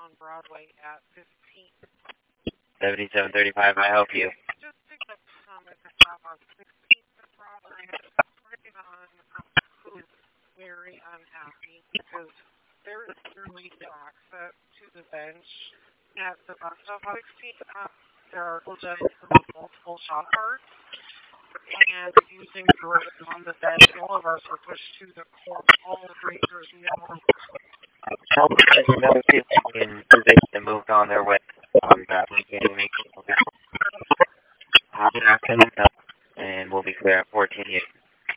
on Broadway at 15. 7735, I help you. Just picked up at the stop on 16th and Broadway. Working on who is very unhappy because there is clearly no access to the bench at the bus stop on 16th. There are legends with multiple shop cards. And using doors on the bench, all of us are pushed to the court. All the racers know. Tell the guys know if they can position and moved on their way. That we can make it. Have an accident, and we'll be clear at 14 years.